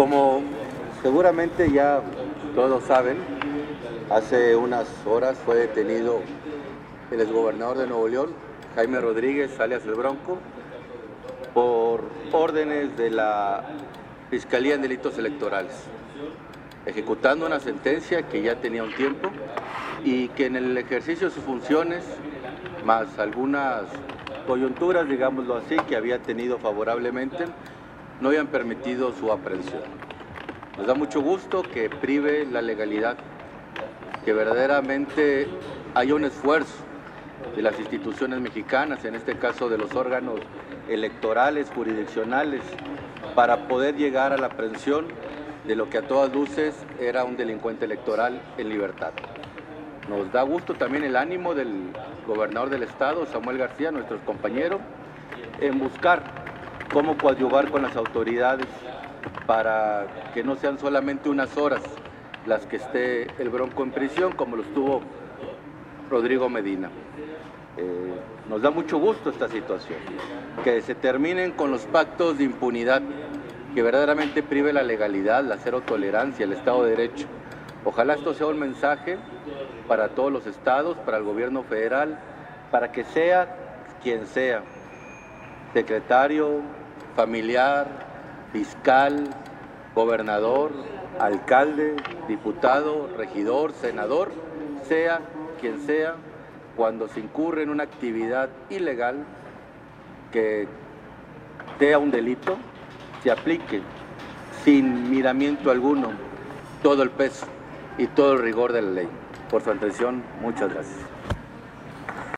Como seguramente ya todos saben, hace unas horas fue detenido el exgobernador de Nuevo León, Jaime Rodríguez, alias El Bronco, por órdenes de la Fiscalía en Delitos Electorales, ejecutando una sentencia que ya tenía un tiempo y que en el ejercicio de sus funciones, más algunas coyunturas, digámoslo así, que había tenido favorablemente, no habían permitido su aprehensión. Nos da mucho gusto que prive la legalidad, que verdaderamente haya un esfuerzo de las instituciones mexicanas, en este caso de los órganos electorales, jurisdiccionales, para poder llegar a la aprehensión de lo que a todas luces era un delincuente electoral en libertad. Nos da gusto también el ánimo del gobernador del estado, Samuel García, nuestro compañero, en buscar cómo coadyuvar con las autoridades para que no sean solamente unas horas las que esté el Bronco en prisión, como lo estuvo Rodrigo Medina. Nos da mucho gusto esta situación, que se terminen con los pactos de impunidad, que verdaderamente prive la legalidad, la cero tolerancia, el Estado de Derecho. Ojalá esto sea un mensaje para todos los estados, para el gobierno federal, para que sea quien sea, secretario, familiar, fiscal, gobernador, alcalde, diputado, regidor, senador, sea quien sea, cuando se incurre en una actividad ilegal que sea un delito, se aplique sin miramiento alguno todo el peso y todo el rigor de la ley. Por su atención, muchas gracias.